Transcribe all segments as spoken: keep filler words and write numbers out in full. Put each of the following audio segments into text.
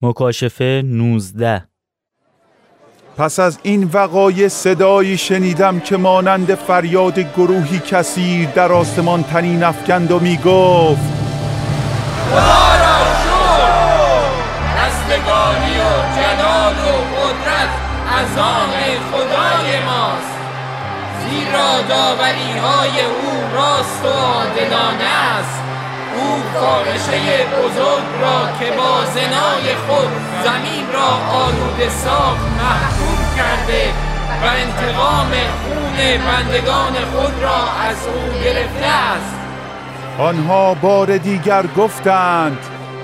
مکاشفه نوزده. پس از این وقایع صدایی شنیدم که مانند فریاد گروهی کثیر در آسمان طنین افکند و می گفت: خدا را شکر، رستگاری و جلال و قدرت از آن خدای ماست، زیرا داوری های او راست و عادلانه است. او فاحشه بزرگ را که با زنای خود زمین را آلوده ساخت محکوم کرده و انتقام خون بندگان خود را از او گرفته است. آنها بار دیگر گفتند: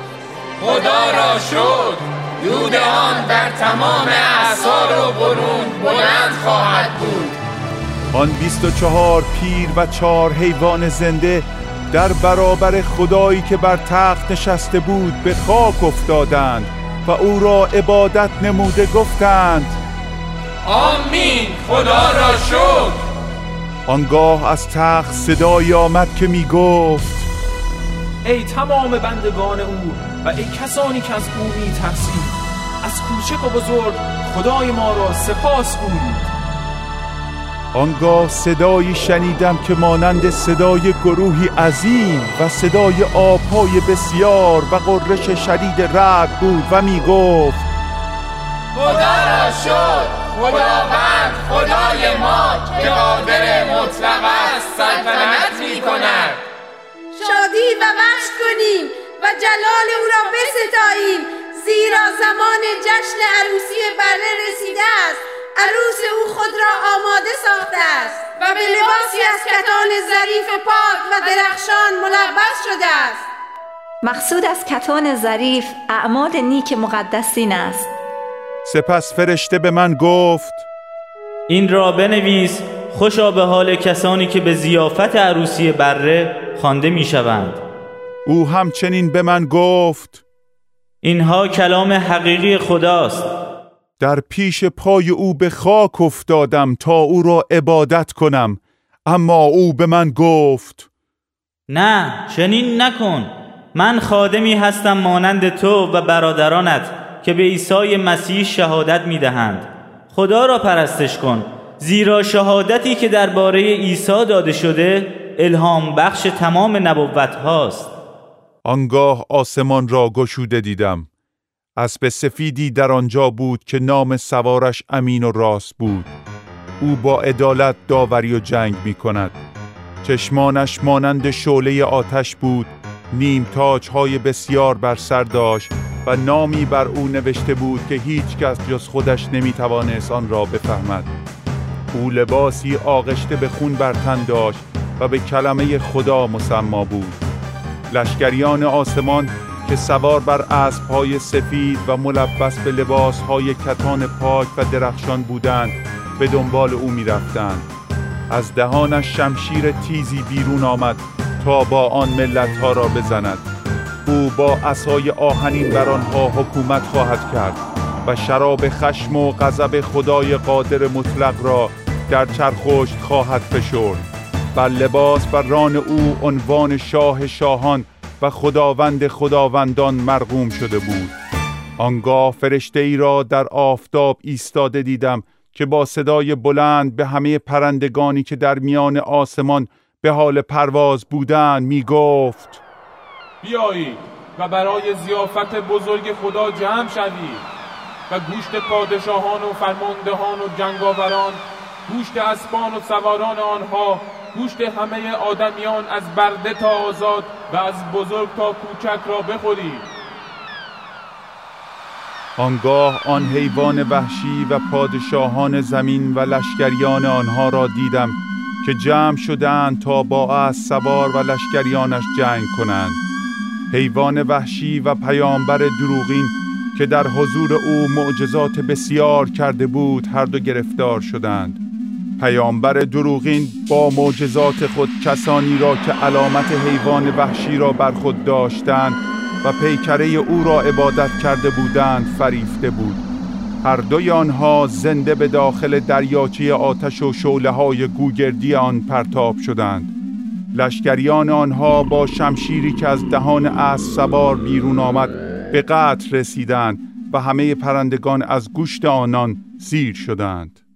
خدا را شکر، دود آن در تمام اعصار و برون بلند خواهد بود. آن بیست و چهار پیر و چهار حیوان زنده در برابر خدایی که بر تخت نشسته بود به خاک افتادند و او را عبادت نموده گفتند: آمین، خدا را شکر. آنگاه از تخت صدایی آمد که می گفت: ای تمام بندگان او و ای کسانی که از او می ترسید، از کوچک و بزرگ خدای ما را سپاس گویید. آنگاه صدایی شنیدم که مانند صدای گروهی عظیم و صدای آبهای بسیار و غرش شدید رعد بود و می گفت: خدا را شکر، خداوند خدای ما که قادر مطلق است سلطنت می کند. شادی و وحشت کنیم و جلال او را بستاییم، زیرا زمان جشن عروسی بره رسیده است. عروس او خود را آماده ساخته است و به لباسی از کتان ظریف پاک و درخشان ملبس شده است. مقصود از کتان ظریف اعمال نیک مقدسین است. سپس فرشته به من گفت: این را بنویس، خوشا به حال کسانی که به ضیافت عروسی بره خوانده می شوند. او همچنین به من گفت: اینها کلام حقیقی خداست. در پیش پای او به خاک افتادم تا او را عبادت کنم، اما او به من گفت: نه، چنین نکن. من خادمی هستم مانند تو و برادرانت که به عیسی مسیح شهادت می‌دهند. خدا را پرستش کن، زیرا شهادتی که درباره عیسی داده شده الهام بخش تمام نبوت هاست. آنگاه آسمان را گشوده دیدم. اسب سفیدی در آنجا بود که نام سوارش امین و راست بود. او با عدالت داوری و جنگ می کند. چشمانش مانند شعله آتش بود، نیم تاج‌های بسیار بر سر داشت و نامی بر او نوشته بود که هیچ کس جز خودش نمی توانست آن را بفهمد. او لباسی آغشته به خون بر تن داشت و به کلمه خدا مسما بود. لشکریان آسمان که سوار بر اسب‌های سفید و ملبس به لباس‌های کتان پاک و درخشان بودند به دنبال او می‌رفتند. از دهانش شمشیر تیزی بیرون آمد تا با آن ملت‌ها را بزند. او با عصای آهنین بر آنها حکومت خواهد کرد و شراب خشم و غضب خدای قادر مطلق را در چرخشت خواهد فشرد. بر لباس و ران او عنوان شاه شاهان و خداوند خداوندان مرقوم شده بود. آنگاه فرشته ای را در آفتاب ایستاده دیدم که با صدای بلند به همه پرندگانی که در میان آسمان به حال پرواز بودند می گفت: بیایید و برای ضیافت بزرگ خدا جمع شوید و گوشت پادشاهان و فرماندهان و جنگاوران، گوشت اسبان و سواران آنها، گوشت همه آدمیان از برده تا آزاد و از بزرگ تا کوچک را بخورید. آنگاه آن حیوان وحشی و پادشاهان زمین و لشکریان آنها را دیدم که جمع شدند تا با اسب سوار و لشکریانش جنگ کنند. حیوان وحشی و پیامبر دروغین که در حضور او معجزات بسیار کرده بود هر دو گرفتار شدند. پیامبر دروغین با معجزات خود کسانی را که علامت حیوان وحشی را بر خود داشتند و پیکره او را عبادت کرده بودند فریفته بود. هر دوی آنها زنده به داخل دریاچه آتش و شعله‌های گوگردی آن پرتاب شدند. لشکریان آنها با شمشیری که از دهان اسب سوار بیرون آمد به قتل رسیدند و همه پرندگان از گوشت آنان سیر شدند.